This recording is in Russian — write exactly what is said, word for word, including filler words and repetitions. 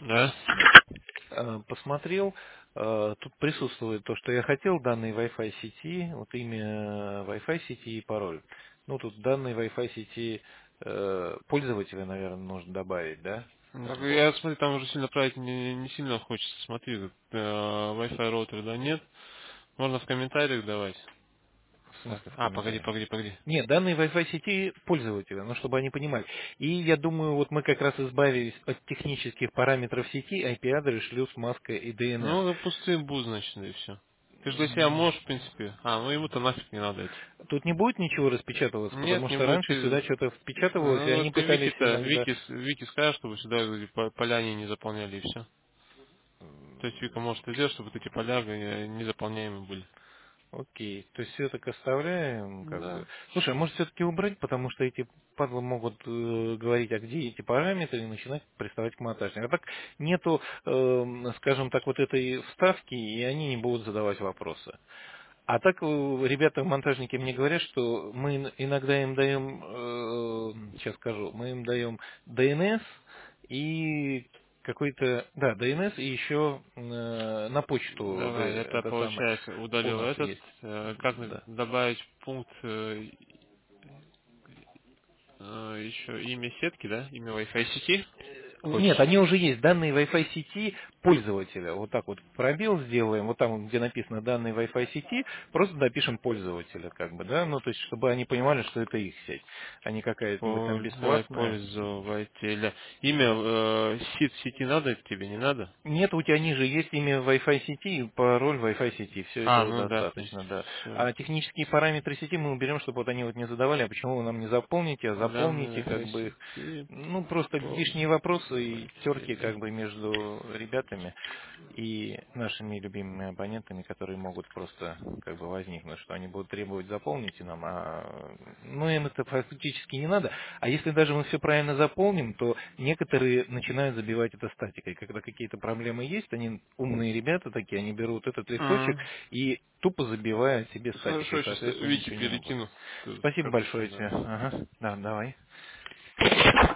Да. Э, Посмотрел, э, тут присутствует то, что я хотел, данные Wi-Fi сети, вот имя Wi-Fi сети и пароль. Ну, тут данные Wi-Fi сети э, пользователя, наверное, нужно добавить, да? Так, Вот. я смотрю, там уже сильно править не, не сильно хочется. Смотри, тут э, Wi-Fi роутер, да, нет. Можно в комментариях давать. В Так. смысле в А, погоди, комментариях? погоди, погоди. Нет, данные Wi-Fi сети пользователя, ну, чтобы они понимали. И я думаю, вот мы как раз избавились от технических параметров сети, I P-адрес, шлюз, маска и D N S. Ну, запусти бу, значит, и все. Ты же для себя можешь, в принципе. А, ну ему-то нафиг не надо это. Тут не будет ничего распечатываться, потому Нет, не что будет. раньше Ты- сюда что-то впечатывалось, и Ну, они ты пытались Вики-то, иногда... Вики, Вики скажешь, чтобы сюда эти по- поля они не заполняли, и все. То есть Вика может это сделать, чтобы вот эти поля э, незаполняемые были. Окей, то есть все так оставляем, как бы. Да. Слушай, а может все-таки убрать, потому что эти падлы могут э, говорить, а где эти параметры, и начинать приставать к монтажнику. А так нету, эм, скажем так, вот этой вставки, и они не будут задавать вопросы. А так э, ребята, монтажники мне говорят, что мы ин- иногда им даем, э, сейчас скажу, мы им даем D N S и какой-то, да, D N S и еще э, на почту, Давай, э, это это самое, получается у удалил нас этот. есть. Э, Как Да. добавить пункт э, э, еще имя сетки, да? Имя Wi-Fi сети? Нет, Хочешь? они уже есть, данные Wi-Fi сети пользователя. Вот так вот пробел сделаем, вот там, где написано данные Wi-Fi сети, просто допишем пользователя, как бы, да, ну, то есть, чтобы они понимали, что это их сеть, а не какая-нибудь там Пол- Давай бесплатная. пользователя. Имя э, сит сети надо тебе, не надо? Нет, у тебя ниже есть имя Wi-Fi сети и пароль Wi-Fi сети. Все А, этого ну да, в принципе, достаточно, да. все. А технические параметры сети мы уберем, чтобы вот они вот не задавали, а почему вы нам не заполните, а заполните Данные как Wi-Fi бы их. сети Ну, просто лишние вопросы и терки пользователя. как бы между ребятами и нашими любимыми абонентами, которые могут просто как бы возникнуть, что они будут требовать заполните нам, а ну им это фактически не надо. А если даже мы все правильно заполним, то некоторые начинают забивать это статикой. Когда какие-то проблемы есть, они умные ребята такие, они берут этот листочек М. и тупо забивают себе статикой, Хорошо, сейчас соответственно Вики ничего не могут. перекину. Ты Спасибо скажу, что большое тебе. да. Ага. Да, давай.